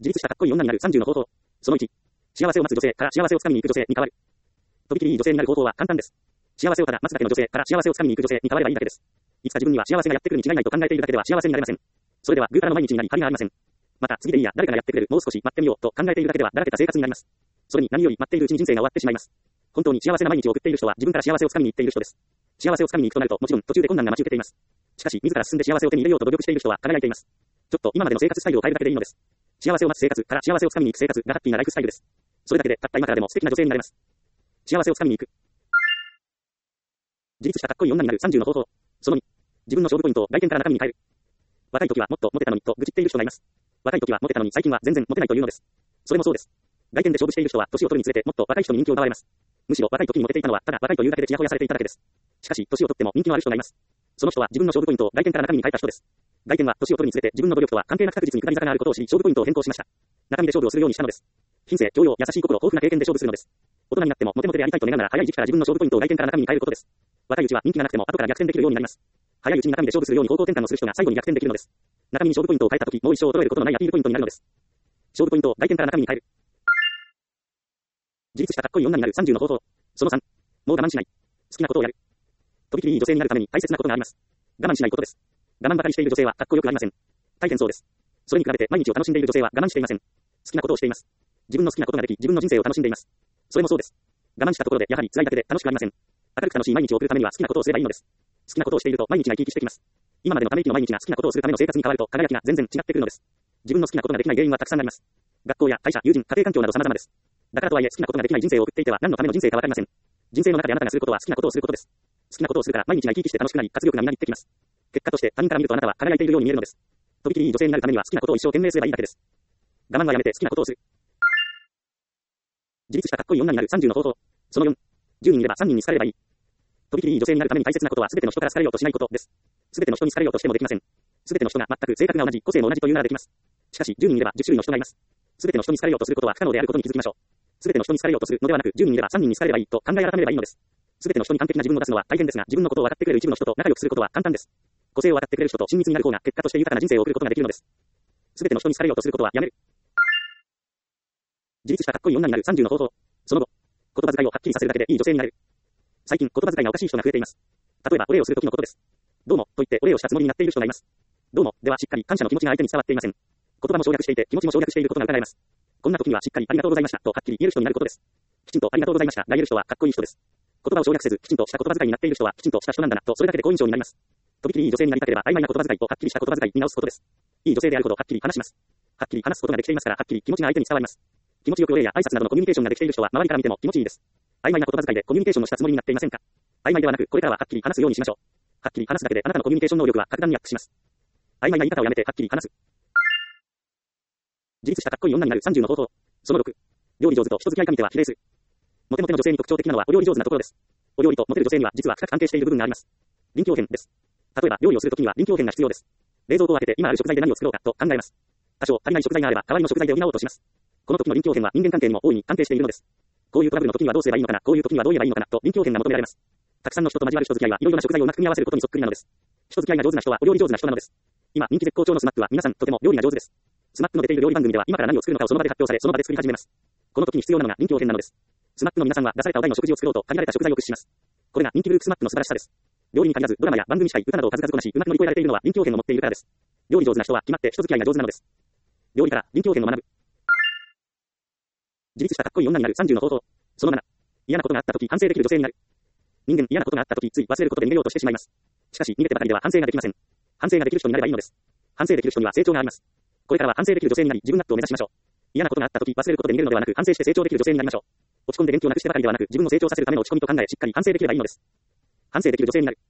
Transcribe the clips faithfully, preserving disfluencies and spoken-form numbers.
自立したかっこいい女になるさんじゅうの方法。そのいち。幸せを待つ女性から幸せをつかみに行く女性に変わる。とびきりいい女性になる方法は簡単です。幸せをただ待つだけの女性から幸せをつかみに行く女性に変わればいいだけです。いつか自分には幸せがやってくるに違いないと考えているだけでは幸せになれません。それではぐうたらの毎日になり張りがありません。また次でいいや誰かがやってくれるもう少し待ってみようと考えているだけではだらけた生活になります。それに何より待っているうちに人生が終わってしまいます。本当に幸せな毎日を送っている人は自分から幸せをつかみに行っている人です。幸せをつかみに行くとなるともちろん途中で困難が待ち受けています。しかし自ら進んで幸せを手に入れようと努力している人は輝いています。ちょっと今までの生活スタイルを変えるだけでいいのです。幸せを待つ生活から幸せをつかみに行く生活がハッピーなライフスタイルです。それだけでたった今からでも素敵な女性になれます。幸せをつかみに行く。自立したかっこいい女になるさんじゅうの方法。そのに。自分の勝負ポイントを外見から中身に変える。若い時はもっとモテたのにと愚痴っている人がいます。若い時はモテたのに最近は全然モテないというのです。それもそうです。外見で勝負している人は年を取るにつれてもっと若い人に人気を奪われます。むしろ若い時にモテていたのはただ若いというだけでチヤホヤされていただけです。しかし年を取っても人気のある人がいます。その人は自分の勝負ポイントを外見から中身に変えた人です。外見は年を取るにつれて自分の努力とは関係なく確実に下り坂があることを知り勝負ポイントを変更しました。中身で勝負をするようにしたのです。品性、教養、優しい心、豊富な経験で勝負するのです。大人になってもモテモテでありたいと願うなら早い時期から自分の勝負ポイントを外見から中身に変えることです。若いうちは人気がなくても後から逆転できるようになります。早いうちに中身で勝負するように方向転換をする人が最後に逆転できるのです。中身に勝負ポイントを変えたとき、もう一生衰えることのないアピールポイントになるのです。勝負ポイントを外見から中身に変える。自立したかっこいい女になるさんじゅうの方法。そのさん。もう我慢しない。好きなことをやる。とびきりいい女性になるために大切なことがあります。我慢しないことです。我慢ばかりしている女性はかっこよくありません。大変そうです。それに比べて毎日を楽しんでいる女性は我慢していません。好きなことをしています。自分の好きなことができ、自分の人生を楽しんでいます。それもそうです。我慢したところでやはり辛いだけで楽しくありません。明るく楽しい毎日を送るためには好きなことをすればいいのです。好きなことをしていると毎日が生き生きしてきます。今までのため息の毎日が好きなことをするための生活に変わると輝きが全然違ってくるのです。自分の好きなことができない原因はたくさんあります。学校や会社、友人、家庭環境など様々です。だからとはいえ好きなことができない人生を送っていては何のための人生かわかりません。人生の中であなたがすることは好きなことをすることです。好きなことをするから毎日が生き生きして楽しくなり活力がみなぎってきます。結果として他人から見るとあなたは輝いているように見えるのです。とびきりいい女性になるためには好きなことを一生懸命すればいいだけです。我慢はやめて好きなことをする。自立したかっこいい女になるさんじゅうの方法。そのよん。じゅうにんいればさんにんに好かれればいい。とびきりいい女性になるために大切なことは全ての人から好かれようとしないことです。全ての人に好かれようとしてもできません。全ての人が全く性格が同じ、個性も同じというならできます。しかしじゅうにんいればじゅっ種類の人がいます。全ての人に好かれようとすることは不可能であることに気づきましょう。全ての人に好かれようとするのではなくじゅうにんいればさんにんに好かれればいいと考え改めればいいのです。全ての人に完璧な自分を出すのは大変ですが、自分のことを分かってくれる一部の人と仲良くすることは簡単です。個性を分かってくれる人と親密になる方が結果として豊かな人生を送ることができるのです。全ての人に好かれようとすることはやめる。自立したかっこいい女になるさんじゅうの方法。その後、言葉遣いをはっきりさせるだけでいい女性になる。最近言葉遣いがおかしい人が増えています。例えばお礼をする時のことです。どうもと言ってお礼をしたつもりになっている人がいます。どうもではしっかり感謝の気持ちが相手に伝わっていません。言葉も省略していて気持ちも省略していることが伺えます。こんな時にはしっかりありがとうございましたとはっきり言える人になることです。きちんとありがとうございましたが言える人はかっこいい人です。言葉を省略せずきちんとした言葉遣いになっている人はきちんとした人なんだなとそれだけで好印象になります。とびきりいい女性になりたければ曖昧な言葉遣いとはっきりした言葉遣いに直すことです。いい女性であることをはっきり話します。はっきり話すことができていますからはっきり気持ちが相手に伝わります。気持ちよくお礼や挨拶などのコミュニケーションができている人は周りから見ても気持ちいいです。曖昧な言葉遣いでコミュニケーションをしたつもりになっていませんか。曖昧ではなくこれからははっきり話すようにしましょう。はっきり話すだけであなたのコミュニケーション能力は格段にアップします。曖昧な言い方をやめてはっきり話す。自立したかっこいい女になるさんじゅうの方法。そのろく。料理上手と人付き合い神手は比例する。モテモテの女性に特徴的なのはお料理上手なところです。お料理とモテる女性には実は深く関係している部分があります。臨機応変です。例えば料理をするときには臨機応変が必要です。冷蔵庫を開けて今ある食材で何を作ろうかと考えます。多少足りない食材があれば代わりの食材で補おうとします。この時の臨機応変は人間関係にも大いに関係しているのです。こういうトラブルの時にはどうすればいいのかな、こういう時にはどう言えばいいのかなと臨機応変が求められます。たくさんの人と交わる人付き合いはいろいろな食材をうまく組み合わせることにそっくりなのです。人付き合いが上手な人はお料理上手な人なのです。今人気絶好調のスマップは皆さんとても料理が上手です。スマップの出ている料理番組では今から何を作るのかをその場で発表されその場で作り始めます。この時に必要なのが臨機応変なのです。スマップの皆さんは出されたお題の食事を作ろうと限られた食材を駆使します。これが人気グループスマップの素晴らしさです。料理に限らずドラマや番組司会、歌などを数々こなしうまく乗り越えられているのは臨機応変を持っているからです。料理上手な人は決まって人付き合いが上手なのです。料理から臨機応変を学ぶ。自立したかっこいい女になるさんじゅうの方法。そのなな。嫌なことがあった時反省できる女性になる。人間嫌なことがあった時つい忘れることで逃げようとしてしまいます。しかし逃げてばかりでは反省ができません。反省ができる人になればいいのです。反省できる人には成長があります。これからは反省できる女性になり自分納得を目指しましょう。嫌なことがあった時忘れることで逃げるのではなく反省して成長できる女性になりましょう。落ち込んで元気をなくしてばかりではなく自分を成長させるための落ち込みと考えしっかり反省できればいいのです。反省できる女性になる。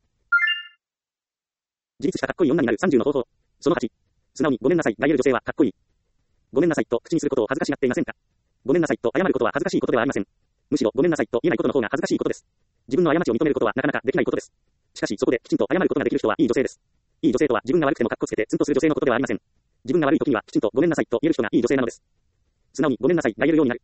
自立したかっこいい女になるさんじゅうの方法。そのはち。素直にごめんなさいが言える女性はかっこいい。ごめんなさいと口にすることを恥ずかしがっていませんか。ごめんなさいと謝ることは恥ずかしいことではありません。むしろごめんなさいと言えないことの方が恥ずかしいことです。自分の過ちを認めることはなかなかできないことです。しかしそこできちんと謝ることができる人はいい女性です。いい女性とは自分が悪くてもかっこつけてツンとする女性のことではありません。自分が悪い時にはきちんとごめんなさいと言える人がいい女性なのです。素直にごめんなさいが言えるようになる。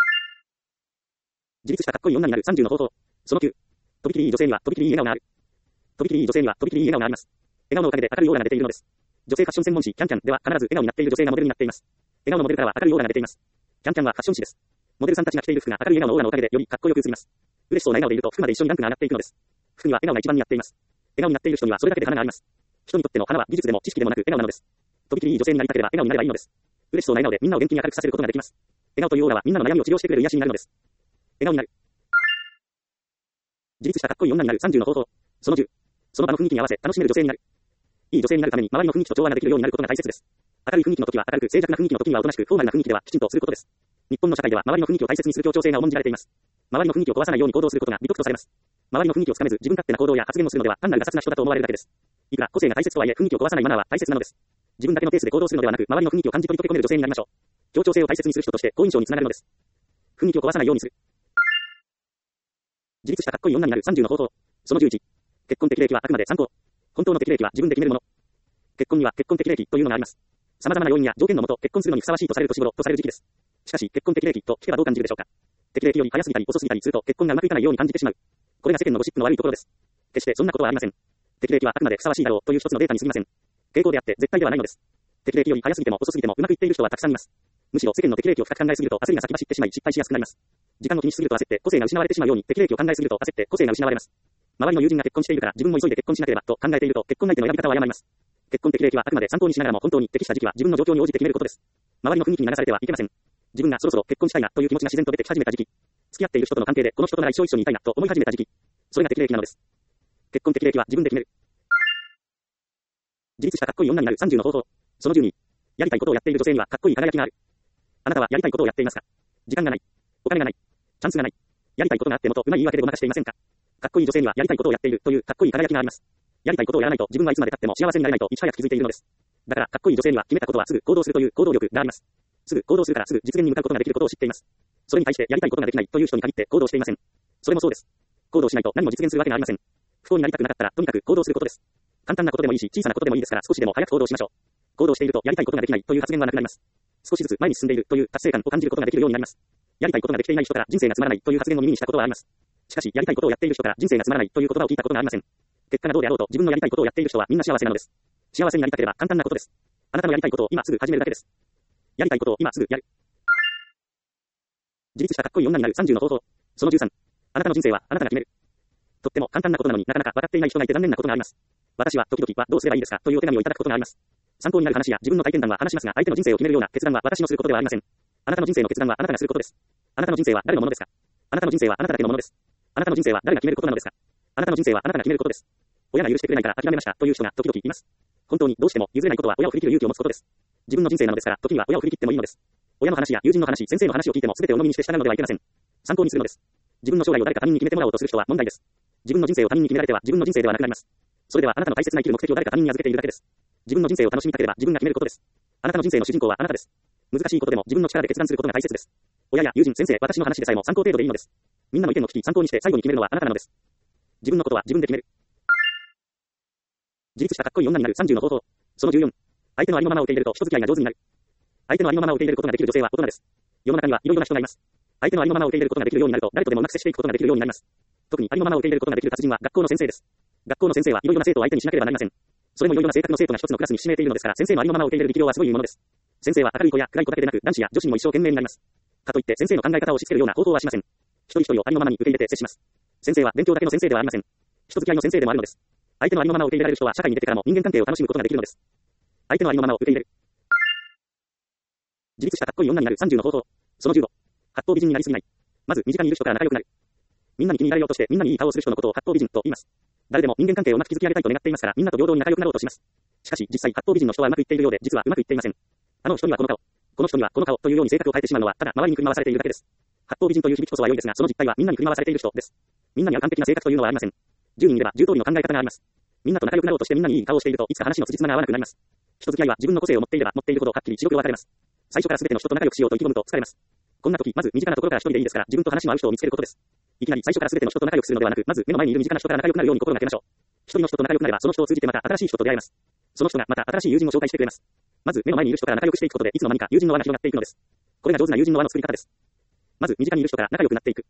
自立したかっこいい女になるさんじゅうの方法。そのきゅう。とびきりいい女性にはとびきりいい笑顔がある。とびきりいい女性にはとびきりいい笑顔があります。笑顔のおかげで明るいオーラが出ているのです。女性ファッション専門誌キャンキャンでは必ず笑顔になっている女性がモデルになっています。 笑顔のモデルからは明るいオーラが出ています。キャンキャンはファッション誌です。モデルさんたちが着ている服が明るい笑顔のオーラのおかげでよりかっこよく映ります。嬉しそうな笑顔でいると服まで一緒にランクが上がっていくのです。服には笑顔が一番似合っています。笑顔になっている人にはそれだけで花があります。人にとっての花は技術でも知識でもなく笑顔なのです。とびきりいい女性になりたければ笑顔になればいいのです。嬉しそうな笑顔でみんなを元気に明るくさせることができます。笑顔というオーラはみんなの悩みを治療してくれる癒しになるのです。笑顔になる。自立したかっこいい女になるさんじゅうの方法。そのじゅう。その場の雰囲気に合わせ楽しめる女性になる。いい女性になるために周りの雰囲気と調和ができるようになることが大切です。明るい雰囲気の時は明るく、静寂な雰囲気の時にはおとなしく、フォーマルな雰囲気ではきちんとすることです。日本の社会では周りの雰囲気を大切にする協調性が重んじられています。周りの雰囲気を壊さないように行動することが美徳とされます。周りの雰囲気をつかめず自分勝手な行動や発言をするのでは単なるガサツな人だと思われるだけです。いくら個性が大切とはいえ雰囲気を壊さないマナーは大切なのです。自分だけのペースで行動するのではなく周りの雰囲気を感じ取り溶け込める女性になりましょう。協調性を大切にする人として好印象につながるのです。雰囲気を壊さないようにする。自立したかっこいい女になるさんじゅうの方法。そのじゅういち。結婚適齢期はあくまで参考。本当の適齢期は自分で決めるもの。結婚には結婚適齢期というのがあります。様々な要因や条件のもと結婚するのにふさわしいとされる年頃とされる時期です。しかし結婚適齢期と聞けばどう感じるでしょうか。適齢期より早すぎたり遅すぎたりすると結婚がうまくいかないように感じてしまう。これが世間のゴシップの悪いところです。決してそんなことはありません。適齢期はあくまでふさわしいだろうという一つのデータに過ぎません。傾向であって絶対ではないのです。適齢期より早すぎても遅すぎてもうまくいっている人はたくさんいます。むしろ世間の適齢期を深く考えすぎると焦りが先走ってしまい失敗しやすくなります。時間を気にしすぎると焦って個性が失われてしまうように適齢期を考えすぎると焦って個性が失われます。周りの友人が結婚しているから自分も急いで結婚しなければと考えていると結婚相手の選び方を誤ります。結婚適齢期はあくまで参考にしながらも本当に適した時期は自分の状況に応じて決めることです。周りの雰囲気に流されてはいけません。自分がそろそろ結婚したいなという気持ちが自然と出てき始めた時期。付き合っている人との関係でこの人となら一生一緒にいたいなと思い始めた時期。それが適齢期なのです。結婚適齢期は自分で決める。自立したかっこいい女になるさんじゅうの方法。そのじゅうに。やりたいことをやっている女性にはかっこいい輝きがある。あなたはやりたいことをやっていますか？時間がない。お金がない。チャンスがない。やりたいことがあってもとうまい言い訳でごまかしていませんか？かっこいい女性にはやりたいことをやっているというかっこいい輝きがあります。やりたいことをやらないと自分はいつまで経っても幸せになれないといち早く気づいているのです。だからかっこいい女性には決めたことはすぐ行動するという行動力があります。すぐ行動するからすぐ実現に向かうことができることを知っています。それに対してやりたいことができないという人に限って行動していません。それもそうです。行動しないと何も実現するわけがありません。不幸になりたくなかったらとにかく行動することです。簡単なことでもいいし小さなことでもいいですから少しでも早く行動しましょう。行動しているとやりたいことができないという発言はなくなります。少しずつ前に進んでいるという達成感を感じることができるようになります。やりたいことができていない人から人生がつまらないという発言を耳にしたことはあります。しかしやりたいことをやっている人から人生がつまらないという言葉を聞いたことがありません。結果がどうであろうと自分のやりたいことをやっている人はみんな幸せなのです。幸せになりたければ簡単なことです。あなたのやりたいことを今すぐ始めるだけです。やりたいことを今すぐやる。自立したかっこいい女になるさんじゅうの方法。そのじゅうさん。あなたの人生はあなたが決める。とっても簡単なことなのになかなか分かっていない人がいて残念なことがあります。私は時々はどうすればいいですかというお手紙をいただくことがあります。参考になる話や自分の体験談は話しますが相手の人生を決めるような決断は私のすることではありません。あなたの人生の決断はあなたがすることです。あなたの人生は誰のものですか？あなたの人生はあなただけのものです。あなたの人生は誰が決めることなのですか？あなたの人生はあなたが決めることです。親が許してくれないから諦めましたという人が時々います。本当にどうしても譲れないことは親を振り切る勇気を持つことです。自分の人生なのですから時には親を振り切ってもいいのです。親の話や友人の話、先生の話を聞いても全てを鵜呑みにして従うのではいけません。参考にするのです。自分の将来を誰か他人に決めてもらおうとする人は問題です。自分の人生を他人に決められては自分の人生ではなくなります。それではあなたの大切な生きる目的を誰か他人に預けているだけです。自分の人生を楽しみたければ自分が決めることです。あなたの人生の主人公はあなたです。難しいことでも自分の力で決断することが大切です。親や友人、先生、私の話でさえも参考程度でいいのです。みんなの意見を聞き参考にして最後に決めるのはあなたなのです。自分のことは自分で決める。自立したかっこいい女になるさんじゅうの方法。そのじゅうよん。相手のありのままを受け入れると人付き合いが上手になる。相手のありのままを受け入れることができる女性は大人です。世の中にはいろいろな人がいます。相手のありのままを受け入れることができるようになると誰とでもうまく接していくことができるようになります。特にありのままを受け入れることができる達人は学校の先生です。学校の先生はいろいろな生徒を相手にしなければなりません。それもいろいろな性格の生徒が一つのクラスにひしめいているのですから先生のありのままを受け入れる力量はすごいものです。先生は明るい子や暗い子だけでなく男子や女子にも一生懸命になります。かといって先生の考え方を押し付けるような方法はしません。一人一人をありのままに受け入れて接します。先生は勉強だけの先生ではありません。人付き合いの先生でもあるのです。相手のありのままを受け入れられる人は社会に出てからも人間関係を楽しむことができるのです。相手のありのままを受け入れる。自立したかっこいい女になるさんじゅうの方法。そのじゅうご。八方美人になりすぎない。まず身近にいる人から仲良くなる。みんなに気に入られようとしてみんなにいい顔をする人のことを八方美人と言います。誰でも人間関係をうまく築き上げたいと願っていますからみんなと平等に仲良くなろうとします。しかし実際八方美人の人はうまくいっているようで実はうまくいっていません。あの人にはこの顔、この人にはこの顔というように性格を変えてしまうのはただ周りに振り回されているだけです。八方美人という響きこそは良いですがその実態はみんなに振り回されている人です。みんなには完璧な性格というのはありません。じゅうにんいればじゅう通りの考え方があります。みんなと仲良くなろうとしてみんなにいい顔をしているといつか話の辻褄が合わなくなります。人付き合いは自分の個性を持っていれば持っているほどはっきり白黒分かれます。最初から全ての人と仲良くしようと意気込むと疲れます。こんな時まず身近なところから一人でいいですから自分と話の合う人を見つけることです。いきなり最初から全ての人と仲良くするのではなくまず目の前にいる身近な人から仲良くなるように心がけましょう。一人の人と仲良くなればその人を通じてまた新しい人と出会えます。その人がまた新しい友人を紹介してくれます。まず目の前にいる人から仲良くしていくことでいつの間にか友人の輪が広がっていくのです。これが上手な友人の輪の作り方です。まず身近にいる人から仲良くなっていく。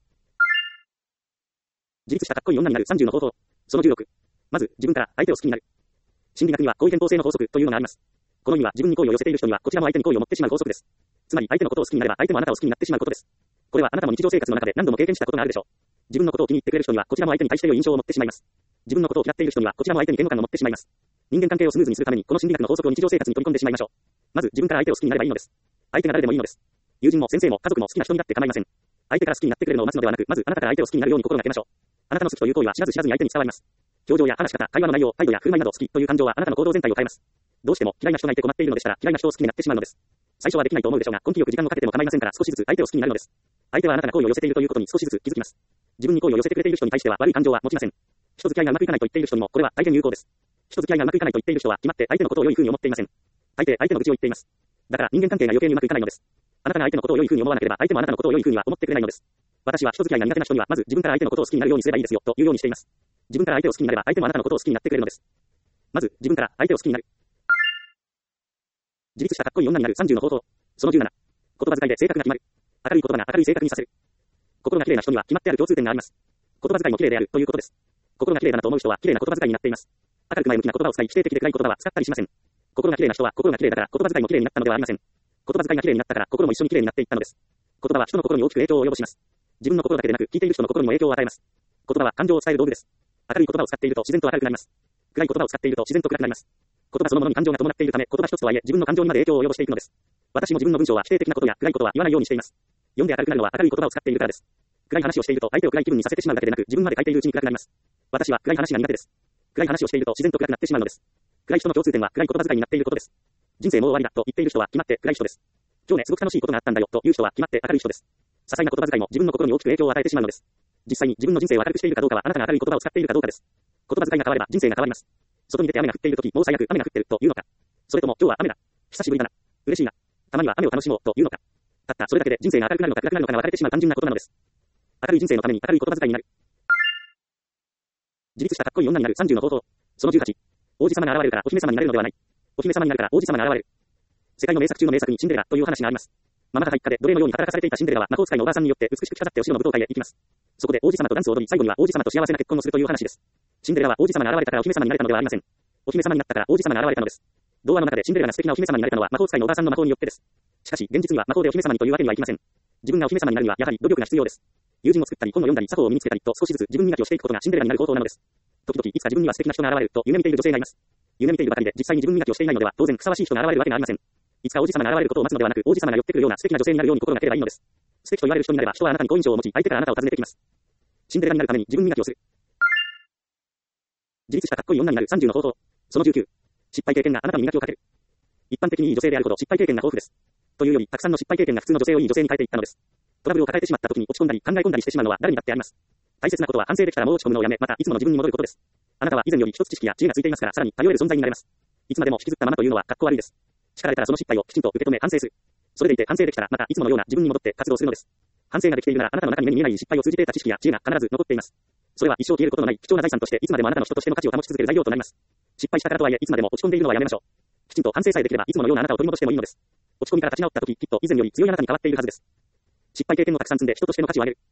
自立したかっこいい女になるさんじゅうの方法。そのじゅうろく。まず自分から相手を好きになる。心理学には行為偏方性の法則というのがあります。 この意味は自分に好意を寄せている人にはこちらも相手に好意を持ってしまう法則です。つまり相手のことを好きになれば相手もあなたを好きになってしまうことです。これはあなたも日常生活の中で何度も経験したことがあるでしょう。自分のことを気に入ってくれる人にはこちらも相手に対して良い印象を持ってしまいます。自分のことを嫌っている人にはこちらも相手に嫌悪感を持ってしまいます。人間関係をスムーズにするためにこの心理学の法則を日常生活に取り込んでしまいましょう。まず自分から相手を好きになればいいのです。相手が誰でもいいのです。友人も先生も家族も好きな人になって構いません。相手から好きになってくれるのを待つのではなく、まずあなたから相手を好きになるように心がけましょう。あなたの好きという行為は知らず知らずに相手に伝わります。表情や話し方、会話の内容、態度や振る舞いなど好きという感情はあなたの行動全体を変えます。どうしても嫌いな人がいて困っているのでしたら嫌いな人を好きになってしまうのです。最初はできないと思うでしょうが、根気よく時間をかけても構いませんから少しずつ相手を好きになるのです。相手はあなたが好意を寄せているということに少しずつ気づきます。自分に好意を寄せてくれている人に対しては悪い感情は持ちません。人付き合いがうまくいかないと言っている人にもこれは大変有効です。人付き合いがうまくいかないと言っている人は決まって相手のことを良い風に思っていません。大抵相手の愚痴を言っています。だから人間関係が余計にうまくいかないのです。あなたが相手のことを良い風に思わなければ相手もあなたのことを良い風には思ってくれないのです。私は人付き合いが苦手な人にはまず自分から相手のことを好きになるようにすればいいですよというようにしています。自分から相手を好きになれば相手もあなたのことを好きになってくれるのです。まず自分から相手を好きになる。自立したかっこいい女になるさんじゅうの方法。そのじゅうなな。言葉遣いで性格が決まる。明るい言葉が明るい性格にさせる。心が綺麗な人には決まってある共通点があります。言葉遣いも綺麗であるということです。心が綺麗だなと思う人は綺麗な言葉遣いになっています。明るく前向きな言葉を使い否定的で暗い言葉は使ったりしません。心が綺麗な人は心が綺麗だから言葉遣いも綺麗になったのではありません。言葉遣いが綺麗になったから心も一緒に綺麗になっていったのです。言葉は人の心に大きく影響を及ぼします。自分の心だけでなく聞いている人の心にも影響を与えます。言葉は感情を伝える道具です。明るい言葉を使っていると自然と明るくなります。暗い言葉を使っていると自然と暗くなります。言葉そのものに感情が伴っているため、言葉一つとはいえ自分の感情にまで影響を及ぼしていくのです。私も自分の文章は否定的なことや暗いことは言わないようにしています。読んで明るくなるのは明るい言葉を使っているからです。暗い話をしていると相手を暗い気分にさせてしまうだけでなく自分まで書いているうちに暗くなります。私は暗い話が苦手です。暗い話をしていると自然と暗くなってしまうのです。暗い人の共通点は暗い言葉遣いになっていることです。人生もう終わりだと言っている人は決まって暗い人です。今日ねすごく楽しいことがあったんだよという人は決まって明るい人です。些細な言葉遣いも自分の心に大きく影響を与えてしまうのです。実際に自分の人生を明るくしているかどうかはあなたが明るい言葉を使っているかどうかです。言葉遣いが変われば人生が変わります。外に出て雨が降っているとき、もう最悪雨が降ってるというのか。それとも今日は雨だ。久しぶりだな。嬉しいな。たまには雨を楽しもうというのか。たったそれだけで人生が明るくなるのか暗くなるのかが分かれてしまう単純なことなのです。明るい人生のために明るい言葉遣いになる。自立したかっこいい女になるさんじゅうの方法。そのじゅうはち。王子様が現れるからお姫様になれるのではない。お姫様になるから王子様が現れる。世界の名作中の名作にシンデレラという話があります。ママ母一家で奴隷のように働かされていたシンデレラは魔法使いのおばあさんによって美しく着飾ってお城の舞踏会へ行きます。そこで王子様とダンスを踊り最後には王子様と幸せな結婚をするという話です。シンデレラは王子様が現れたからお姫様になれたのではありません。お姫様になったから王子様が現れたのです。童話の中でシンデレラが素敵なお姫様になれたのは魔法使いのおばあさんの魔法によってです。しかし現実には魔法でお姫様にというわけにはいきません。自分がお姫様になるにはやはり努力が必要です。友人を作ったり本を読んだり作法を身につけたりと少しずつ自分磨きをしていくことがシンデレラになる方法なのです。時々いつか自分には素敵な人が現れると夢見ている女性がいます。夢見ているばかりで実際に自分磨きをしていないのでは当然ふさわしい人が現れるわけがありません。いつか王子様が現れることを待つのではなく王子様が寄ってくるような素敵な女性になるように心がければいいのです。素敵と言われる人になれば人はあなたに好印象を持ち相手からあなたを訪ねてきます。シンデレラになるために自分磨きをする。自立したかっこいい女になるさんじゅうの方法。そのじゅうきゅう。失敗経験があなたに磨きをかける。一般的にいい女性であるほど失敗経験が豊富です。というよりたくさんの失敗経験が普通の女性をいい女性に変えていったのです。トラブルを抱えてしまった時に落ち込んだり考え込んだりしてしまうのは誰にだってあります。大切なことは反省できたらもう落ち込むのをやめ、またいつもの自分に戻ることです。あなたは以前より一つ知識や知恵がついていますからさらに頼れる存在になれます。いつまでも引きずったままというのはかっこ悪いです。叱られたらその失敗をきちんと受け止め反省する。それでいて反省できたらまたいつものような自分に戻って活動するのです。反省ができているならあなたの中に目に見えない失敗を通じて得た知識や知恵が必ず残っています。それは一生消えることのない貴重な財産としていつまでもあなたの人としての価値を保ち続ける材料となります。失敗したからとはいえいつまでも落ち込んでいるのはやめましょう。きちんと反省さえできればいつものようなあなたを取り戻してもいいのです。落ち込みから立ち直った時きっと以前より強いあなたに変わっているはずです。失敗経験をたくさん積んで人としての価値を上げる。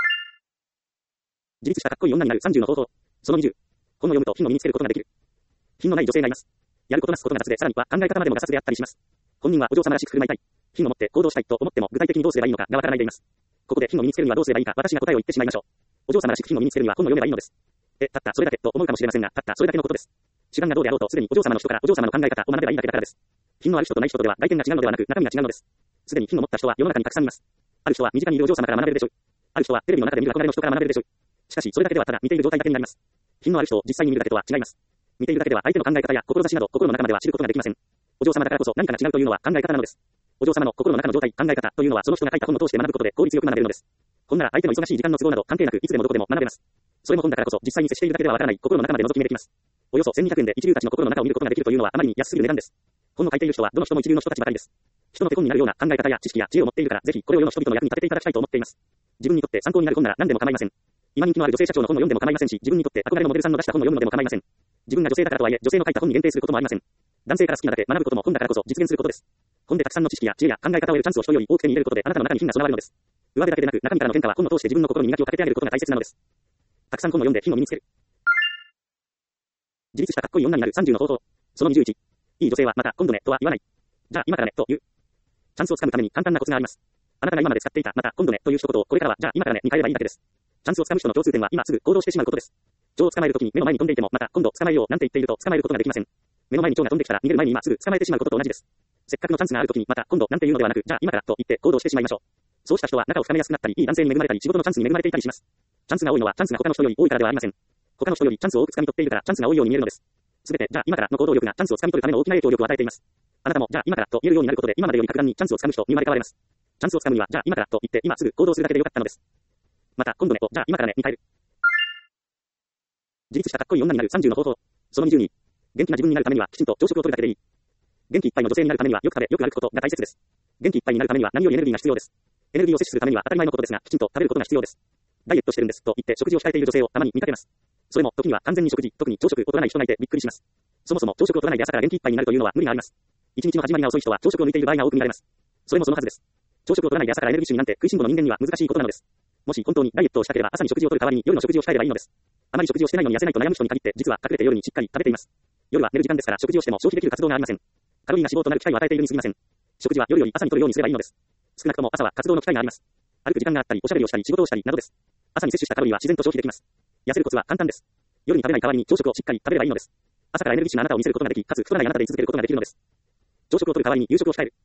自立したかっこいい女になるさんじゅうの方法。そのにじゅう。本を読むと品を身につけることができる。品のない女性がいます。やることなすことが雑で、さらには考え方までも雑であったりします。本人はお嬢様らしく振る舞いたい。品を持って行動したいと思っても具体的にどうすればいいのかがわからないでいます。ここで品を身につけるにはどうすればいいか私が答えを言ってしまいましょう。お嬢様らしく品を身につけるには本を読めばいいのです。え、たったそれだけと思うかもしれませんが、たったそれだけのことです。主眼がどうであろうとすでにお嬢様の人からお嬢様の考え方を学べばいいだけだからです。品のある人とない人とでは外見が違うのではなく中身が違うのです。すでに品を持った人は世の中にたくさんいます。ある人は身近にいるお嬢様から学べるでしょう。ある人はテレビの中で見る憧れの人から学べるでしょう。しかしそれだけではただ見ている状態だけになります。品のある人を実際に見るだけとは違います。見ているだけでは相手の考え方や志など心の中までは知ることができません。お嬢様だからこそ何かが違うというのは考え方なのです。お嬢様の心の中の状態、考え方というのはその人が書いた本を通して学ぶことで効率よく学べるのです。本なら相手の忙しい時間の都合など関係なくいつでもどこでも学べます。それも本だからこそ実際に接しているだけではわからない心の中まで覗き見できます。およそせんにひゃくえんで一流たちの心の中を見ることができるというのはあまりに安すぎる値段です。本を書いている人はどの人も一流の人たちばかりです。人の手本になるような考え方や知識や知恵を持っているからぜひこれを世の人々の役に立てていただきたいと思っています。自分にとって参考になる本なら何でも構いません。今人気のある女性社長の本を読んでも構いませんし、自分にとって憧れのモデルさんの出した本を読むのでも構いません。自分が女性だからとはいえ女性の書いた本に限定することもありません。男性から好きなだけ学ぶことも本だからこそ実現することです。本でたくさんの知識や知恵や考え方を得るチャンスを人より多く手に入れることであなたの中に品が備わるのです。上辺だけでなく中身からの変化は本を通して自分の心に磨きをかけてあげることが大切なのです。たくさん本を読んで品を身につける。自立したかっこいい女になるさんじゅうの方法。そのにじゅういち。 いい女性はまた今度ねとは言わない。じゃあ今からねと言う。チャンスをつかむために簡単なコツがあります。あなたが今まで使っていたまた今度ねという一言をこれからはじゃあ今からねに変えればいいだけです。チャンスをつかむ人の共通点は今すぐ行動してしまうことです。蝶を捕まえるときに目の前に飛んでいてもまた今度捕まえようなんて言っていると捕まえることができません。目の前に蝶が飛んできたら逃げる前に今すぐ捕まえてしまうことと同じです。せっかくのチャンスがあるときにまた今度なんて言うのではなくじゃあ今からと言って行動してしまいましょう。そうした人は仲を深めやすくなったりいい男性に恵まれたり仕事のチャンスに恵まれていたりします。チャンスが多いのはチャンスが他の人より多いからではありません。他の人よりチャンスを多く掴み取っているからチャンスが多いように見えるのです。すべてじゃあ今からの行動力がチャンスを掴み取るための大きな影響力を与えています。あなたもじゃあ今からと言えるようになることで今までより格段にチャンスを掴む人に生まれ変われます。チャンスを掴むにはじゃあ今からと言って今すぐ行動するだけでよかったのです。また今度ねとじゃあ今からねに変える。自立したかっこいい女になるさんじゅうの方法。そのにじゅうに。元気な自分になるためにはきちんと朝食をとるだけでいい。元気いっぱいの女性になるためにはよく食べよく歩くことが大切です。元気いっぱいになるためには何よりエネルギーが必要です。エネルギーを摂取するためには当たり前のことですがきちんと食べることが必要です。ダイエットしてるんですと言って食事を控えている女性をたまに見かけます。それも時には完全に食事、特に朝食を取らない人がいてびっくりします。そもそも朝食を取らないで朝から元気いっぱいになるというのは無理があります。一日の始まりが遅い人は朝食を抜いている場合が多く見られます。それもそのはずです。朝食を取らないで朝からエネルギッシュになんて食いしん坊の人間には難しいことなのです。もし本当にダイエットをしたければ朝に食事を取る代わりに夜の食事を控えればいいのです。あまり食事をしてないのに痩せないと悩む人に限って実は隠れて夜にしっかり食べています。夜は寝る時間ですから食事をしても消費できる活動がありません。カロリーが脂肪となる機会を与えているに過ぎません。食事は夜より朝に取るようにすればいいのです。少なくとも朝は活動の機会があります。歩く時間があったりおしゃべりをしたり仕事をしたりなどです。朝に摂取したカロリーは自然と消費できます。痩せるコツは簡単です。夜に食べない代わりに朝食をしっかり食べればいいのです。朝からエネルギッシュなあなたを見せることができ、かつ太らないあなたで居続けることができるのです。朝食をとる代わりに夕食を控える。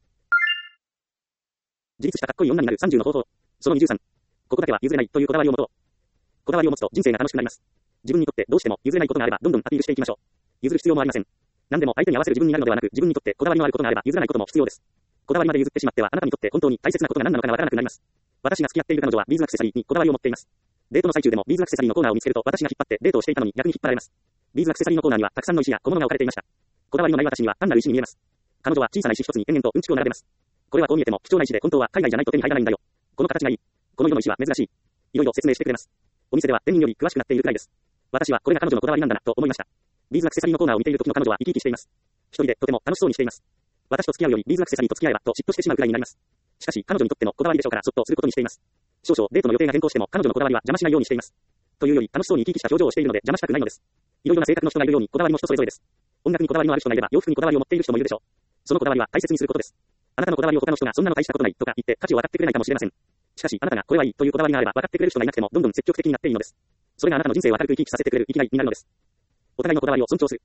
自立したかっこいい女になるさんじゅうの方法。そのにじゅうさん。ここだけは譲れないというこだわりを持とう。こだわりを持つと人生が楽しくなります。自分にとってどうしても譲れないことがあればどんどんアピールしていきましょう。譲る必要もありません。何でも相手に合わせる自分になるのではなく、自分にとってこだわりのあることがあれば譲らないことも必要です。こだわりまで譲ってしまってはあなたにとって本当に大切なことが何なのかがわからなくなります。私が付き合っている彼女はビーズアクセサリーにこだわりを持っています。デートの最中でもビーズアクセサリーのコーナーを見つけると私が引っ張ってデートをしていたのに逆に引っ張られます。ビーズアクセサリーのコーナーにはたくさんの石や小物が置かれていました。こだわりのない私には単なる石に見えます。彼女は小さな石一つに延々とうんちくを並べます。これはこう見えても貴重な石で本当は海外じゃないと手に入らないんだよ。この形がいい。この色の石は珍しい。いろいろ説明してくれます。お店では店員より詳しくなっているくらいです。私はこれが彼女のこだわりなんだなと思いました。ビーズアクセサリーのコーナーを見ている時の彼女は生き生きしています。一人でとても楽しそうにしています。私と付き合うよりビーズアクセサリーと付き合えばと嫉妬してしまうくらいになります。しかし彼女にとってのこだわりでしょうからそっとすることにしています。少々デートの予定が変更しても彼女のこだわりは邪魔しないようにしています。というより楽しそうに生き生きした表情をしているので邪魔したくないのです。いろいろな性格の人がいるようにこだわりも人それぞれです。音楽にこだわりのある人がいれば洋服にこだわりを持っている人もいるでしょう。そのこだわりは大切にすることです。あなたのこだわりを他の人がそんなの大したことないとか言って価値を分かってくれないかもしれません。しかしあなたがこれはいいというこだわりがあれば分かってくれる人がいなくてもどんどん積極的になっていいのです。それがあなたの人生を明るく生き生きさせてくれる生きがいになるのです。お互いのこだわりを尊重する。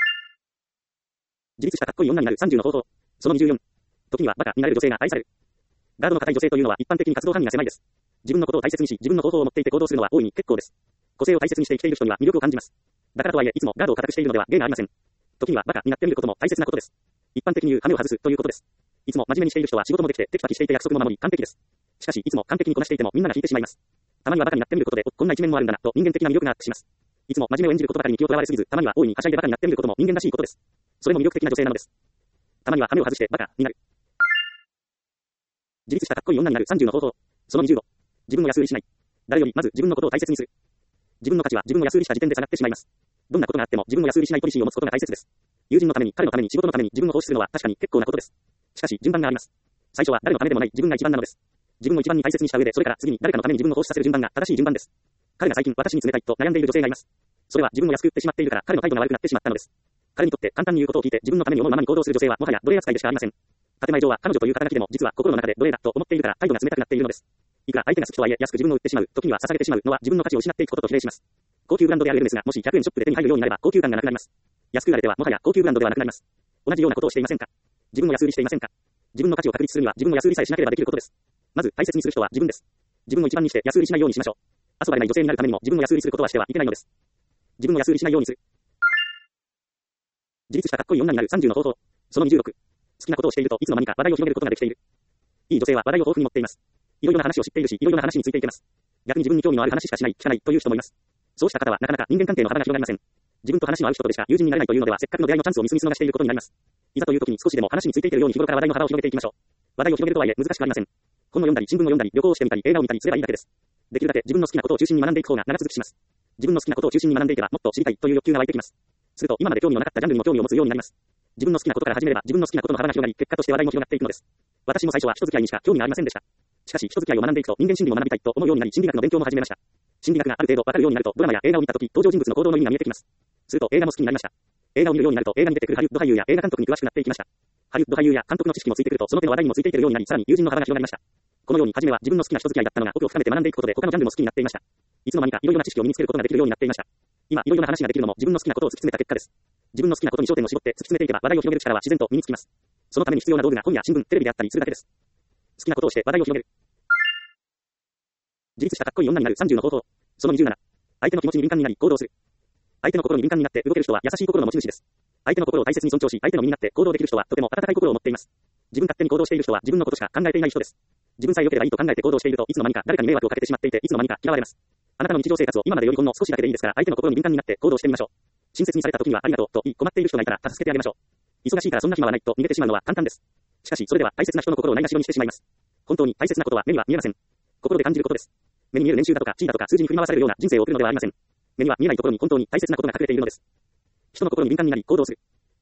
自立したかっこいい女になるさんじゅうの方法。そのにじゅうよん。時にはバカになれる女性が愛される。ガードの固い女性というのは一般的に活動範囲が狭いです。自分のことを大切にし、自分の方法を持っていて行動するのは大いに結構です。個性を大切にして生きている人には魅力を感じます。だからとはいえいつもガードを固くしているのでは芸がありません。時にはバカになってみることも大切なことです。一般的に言う羽目を外すということです。いつも真面目にしている人は仕事もできてテキパキしていて約束も守り完璧です。しかしいつも完璧にこなしていてもみんなが引いてしまいます。たまにはバカになってみることでこんな一面もあるんだなと人間的な魅力がアップします。いつも真面目を演じることばかりに気をとらわれすぎず、たまには大いにはしゃいでバカになってみることも人間らしいことです。それも魅力的な女性なのです。たまには羽目を外してバカになる。自立したかっこいい女になるさんじゅうの方法。そのにじゅうご。自分を安売りしない。誰よりまず自分のことを大切にする。自分の価値は自分を安売りした時点で下がってしまいます。どんなことがあっても自分を安売りしないポリシーを持つことが大切です。友人のために、彼のために、仕事のために自分を奉仕するのは確かに結構なことです。しかし順番があります。最初は誰のためでもない自分が一番なのです。自分を一番に大切にした上で、それから次に誰かのために自分を奉仕させる順番が正しい順番です。彼が最近私に冷たいと悩んでいる女性がいます。それは自分を安く売ってしまっているから彼の態度が悪くなってしまったのです。彼にとって簡単に言うことを聞いて自分のために思うままに行動する女性はもはや奴隷扱いでしかありません。建前上は彼女という肩書きでも実は心の中で奴隷だと思っているから態度が冷たくなっているのです。いくら相手が好きとはいえ安く自分を売ってしまう、時には刺されてしまうのは自分の価値を失っていくことと比例します。高級ブランドであるエルメスがもしひゃくえんショップで手に入るようになれば高級感がなくなります。安く売られてはもはや高級ブランドではなくなります。同じようなことをしていませんか？自分を安売りしていませんか？自分の価値を確立するには自分を安売りさえしなければできることです。まず大切にする人は自分です。自分を一番にして安売りしないようにしましょう。遊ばれない女性になるためにも自分を安売りすることはしてはいけないのです。自分を安売りしないようにする。自立したかっこいい女になるさんじゅうの方法。そのにじゅうろく。好きなことをしているといつの間にか話題を広げることができている。いい女性は話題を豊富に持っています。いろいろな話を知っているし、いろいろな話についていけます。逆に自分に興味のある話しかしない、聞かないという人もいます。そうした方はなかなか人間関係の幅が広がりません。自分と話の合う人とでしか友人になれないというのではせっかくの出会いのチャンスを見過ぎ逃していることになります。いざという時に少しでも話についていけるように日頃から話題の幅を広げていきましょう。話題を広げるとはいえ難しくありません。本を読んだり新聞を読んだり旅行をしてみたり映画を見たりすればいいだけです。できるだけ自分の好きなことを中心に学んでいく方が長続きします。自分の好きなことを中心に学んでいけばもっと知りたいという欲求が湧いてきます。すると今まで興味のなかったジャンルにも興味を持つようになります。自分の好きなことから始めれば自分の好きなことの幅が広がり結果として話題も広がっていくのです。私も最初は人付き合いにしか興味がありませんでした。しかし人付き合いを学んでいくと人間心理を学びたいと思うようになり心理学の勉強も始めました。心理学がある程度わかるようになるとドラマや映画を見たとき登場人物の行動の意味が見えてきます。すると映画も好きになりました。 映画を見るようになると映画に出てくるハリウッド俳優や映画監督に詳しくなっていきました。ハリウッド俳優や監督の知識もついてくるとその手の話題にもついていけるようになり、さらに友人の幅が広がりました。このように初めは自分の好きな人付き合いだったのが奥を深めて学んでいくことで他のジャンルも好きになっていました。いつの間にかいろいろな知識を身につけることができるようになっていました。今いろいろな話ができるのも自分の好きなことを突き詰めた結果です。自分の好きなことに焦点を絞って突き詰めていけば話題を広げる力は自然と身につきます。そのために必要な道具が本や新聞、テレビであったりするだけです。好きなことをして話題を広げる。自立したかっこいい女になるさんじゅうの方法。そのにじゅうなな。相手の気持ちに敏感になり行動する。相手の心に敏感になって動ける人は優しい心の持ち主です。相手の心を大切に尊重し、相手の身になって行動できる人はとても温かい心を持っています。自分勝手に行動している人は自分のことしか考えていない人です。自分さえ良ければいいと考えて行動しているといつの間にか誰かに迷惑をかけてしまっていていつの間にか嫌われます。あなたの日常生活を今までよりほんの少しだけでいいですから相手の心に敏感になって行動してみましょう。親切にされた時にはありがとうと言い困っている人がいたら助けてあげましょう。忙しいからそんな暇はないと逃げてしまうのは簡単です。しかしそれでは大切な人の心をないがしろにしてしまいます。本当に大切なことは目には見えません。心で感じることです。目に見える年収だとか地位だとか数字に振り回されるような人生を送るのではありません。目には見えないところに本当に大切なことが隠れているのです。人の心に敏感になり行動する。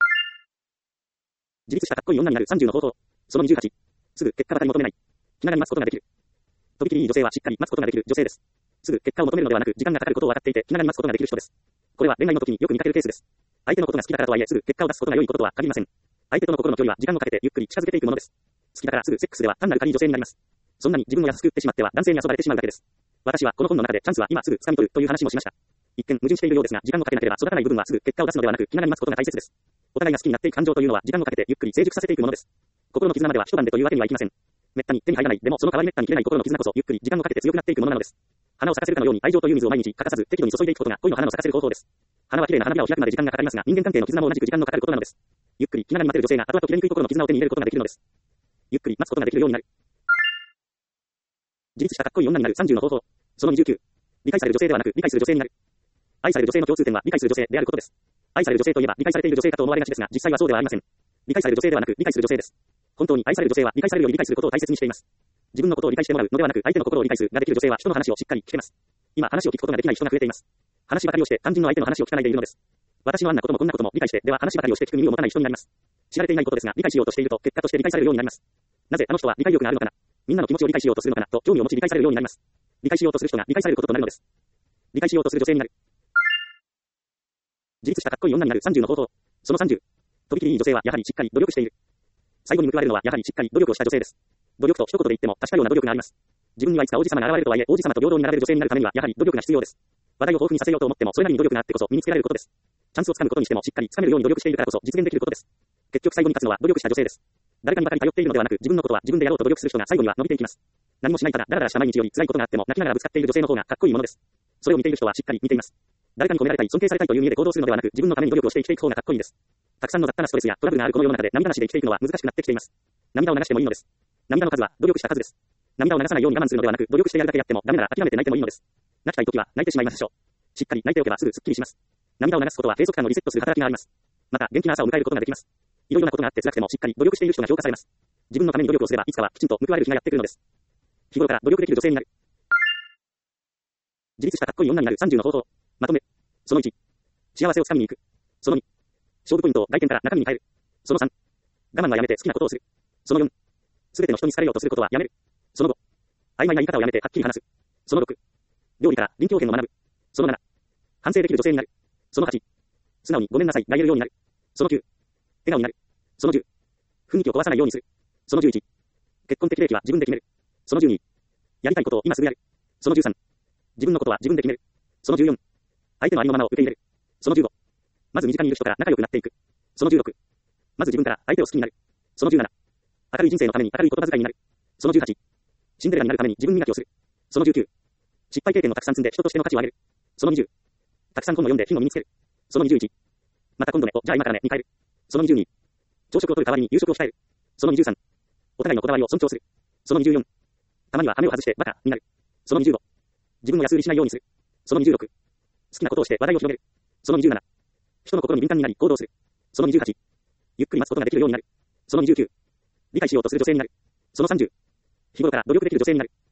自立したかっこいい女になるさんじゅうの方法。そのにじゅうはち。すぐ結果ばかり求めない。気長に待つことができる。とびきりいい女性はしっかり待つことができる女性です。すぐ結果を求めるのではなく時間がかかることを分かっていて気長に待つことができる人です。これは恋愛の時によく見かけるケースです。相手のことが好きだからとはいえすぐ結果を出すことが良いこととは限りません。相手との心の距離は時間をかけてゆっくり近づけていくものです。好きだからすぐセックスでは単なる軽い女性になります。そんなに自分を安く売ってしまっては男性に遊ばれてしまうだけです。私はこの本の中でチャンスは今すぐ掴み取るという話もしました。一見矛盾しているようですが時間をかけなければ育たない部分はすぐ結果を出すのではなく気長に待つことが大切です。お互いが好きになっていく感情というのは時間をかけてゆっくり成熟させていくものです。心の絆までは一晩でというわけにはいきません。めったに手に入らないでもその代わりめったに切れない心の絆こそゆっくり時間をかけて強くなっていくものなのです。花を咲かせるかのように愛情という水を毎日欠かさず適度に注いでいくことが恋の花を咲かせる方法です。花は綺麗な花びらを開くまで時間がかかりますが人間関係の絆も同じく時間のかかることなのです。ゆっくり気長に待てる女性が後々切れにくい心の絆を手に入れることができるのです。ゆっくり待つことができるようになる。自立したかっこいい女になるさんじゅうの方法。そのにじゅうきゅう。理解される女性ではなく理解する女性になる。愛される女性の共通点は理解する女性であることです。愛される女性といえば理解されている女性かと思われがちですが実際はそうではありません。理解される女性ではなく理解する女性です。本当に愛される女性は理解されるより理解することを大切にしています。自分のことを理解してもらうのではなく相手の心を理解するができる女性は人の話をしっかり聞けます。今話を聞くことができない人が増えています。話ばかりをして肝心の相手の話を聞かないでいるのです。私のあんなこともこんなことも理解してでは話ばかりをして聞く耳を持たない人になります。知られていないことですが理解しようとしていると結果として理解されるようになります。なぜあの人は理解力があるのかな、みんなの気持ちを理解しようとするのかなと興味を持ち理解されるようになります。理解しようとする人が理解されることとなるのです。理解しようとする女性になる。自立したかっこいい女になるさんじゅうの方法。そのさんじゅう。とびきりいい女性はやはりしっかり努力している。最後に報われるのはやはりしっかり努力をした女性です。努力と一言で言っても確かような努力があります。自分にはいつか王子様が現れるとはいえ王子様と平等になられる女性になるためにはやはり努力が必要です。話題を豊富にさせようと思ってもそれなりに努力があってこそ身につけられることです。チャンスをつかむことにしてもしっかりつかめるように努力しているからこそ実現できることです。結局最後に勝つのは努力した女性です。誰かにばかり頼っているのではなく自分のことは自分でやろうと努力する人が最後には伸びていきます。何もしないからダラダラした毎日より辛いことがあっても泣きながらぶつかっている女性の方がかっこいいものです。それを見ている人はしっかり見ています。誰かに褒められたい尊敬されたいという意味で行動するのではなく自分のために努力をして生きていく方がかっこいいです。たくさんの雑多なストレスやトラブルがあるこの世の中で涙なしで生きていくのは難しくなってきています。涙を流してもいいのです。涙の数は努力した数です。涙を流さないように我慢するのではなく努力してやるだけやってもダメなら諦めて泣いてもいいのです。泣きたい時は泣いてしまいましょう。しっかり泣いておけばすぐスッキリします。涙を流すことは閉塞感をリセットする働きがあります。また元気な朝を迎えることができます。いろいろなことがあって辛くてもしっかり努力している人が評価されます。自分のために努力をすればいつかはきちんと報われる日がやってくるのです。日頃から努力できる女性になる。自立したかっこいい女になるさんじゅうの方法。まとめ。そのいち。幸せをつかみに行く。そのに。勝負ポイントを外見から中身に変える。そのさん。我慢はやめて好きなことをする。そのよん。すべての人に好かれようとすることはやめる。そのご。曖昧な言い方をやめてはっきり話す。そのろく。料理から臨機応変を学ぶ。そのなな。反省できる女性になる。そのはち。素直にごめんなさいが言えるようになる。そのきゅう。笑顔になる。そのじゅう。雰囲気を壊さないようにする。そのじゅういち。結婚的利益は自分で決める。そのじゅうに。やりたいことを今すぐやる。そのじゅうさん。自分のことは自分で決める。そのじゅうよん。相手のありのままを受け入れる。そのじゅうご。まず身近にいる人から仲良くなっていく。そのじゅうろく。まず自分から相手を好きになる。そのじゅうなな。明るい人生のために明るい言葉遣いになる。そのじゅうはち。シンデレラになるために自分磨きをする。そのじゅうきゅう。失敗経験をたくさん積んで人としての価値を上げる。そのにじゅう。たくさん本を読んで品を身につける。そのにじゅういち。また今度ねをじゃあ今からねに変える。そのにじゅうに。朝食をとる代わりに夕食を控える。そのにじゅうさん。お互いのこだわりを尊重する。そのにじゅうよん。たまには羽目を外してバカになる。そのにじゅうご。自分を安売りしないようにする。そのにじゅうろく。好きなことをして話題を広げる。そのにじゅうなな。人の心に敏感になり行動する。そのにじゅうはち。ゆっくり待つことができるようになる。そのにじゅうきゅう。理解しようとする女性になる。そのさんじゅう。日頃から努力できる女性になる。